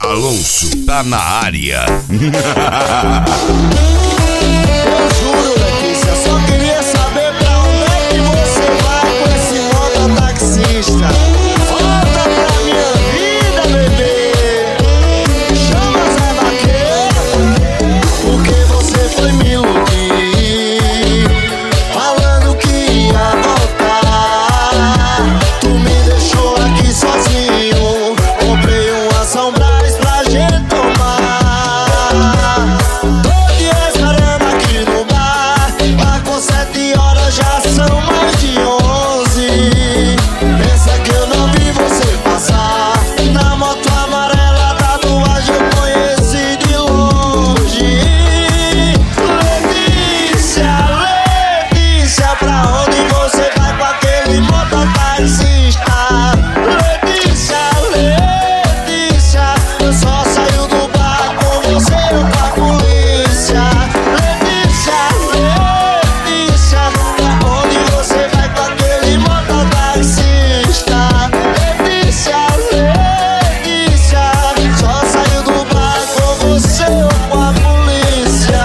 Alonso tá na área. Eu juro, Letícia, só queria saber pra onde é que você vai com esse mototaxista. Volta pra minha vida, bebê. Chama Zé Vaqueiro, porque você foi me iludir, falando que ia voltar. Tu me deixou aqui sozinho, comprei uma São Brás pra gente tomar. Tô te esperando aqui no bar, marcou 7 horas, já são mais de 11. Pensa que eu não vi você passar, na moto amarela, tatuagem eu conheci de longe. Letícia, Letícia, pra onde você vai com aquele mototaxista? Letícia, Letícia, eu só saio do bar com você ou com a polícia. Letícia, Letícia, pra onde você vai com aquele mototaxista? Letícia, Letícia, só saio do bar com você ou com a polícia.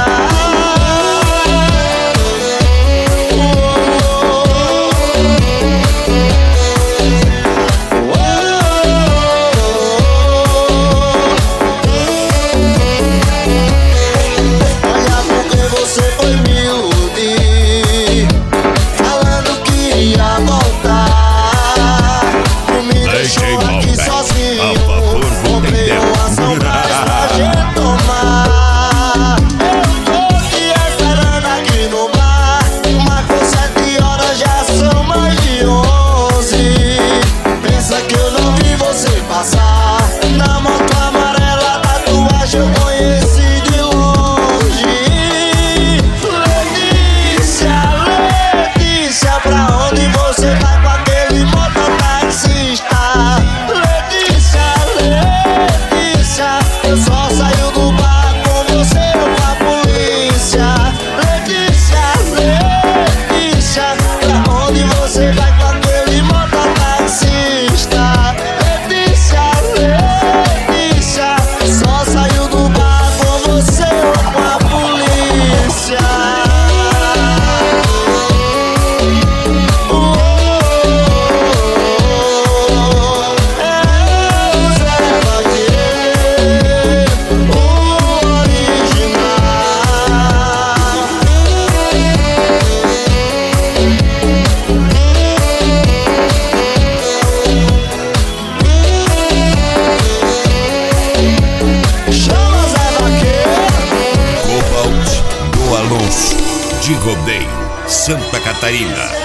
Olha, porque você foi me iludir, falando que ia voltar. Tu me deixou aqui sozinho, a favor do comprei Tendel. uma São Brás pra gente tomar. Eu tô te esperando aqui no bar, marcou 7 horas, já são mais de 11. Pensa que eu não vi você passar, na moto amarela, tatuagem eu conheci de longe. Letícia, Letícia, pra onde você vai com aquele mototaxista? Letícia, Letícia, eu só saio do bar com você ou com a polícia. Letícia, Letícia, pra onde você vai com aquele mototaxista? Letícia, Letícia, só saio do bar com você ou com a polícia. É o Zé Vaqueiro, o original. Chama Zé Vaqueiro. Cobalt do Alonso, de Rodeio, Santa Catarina.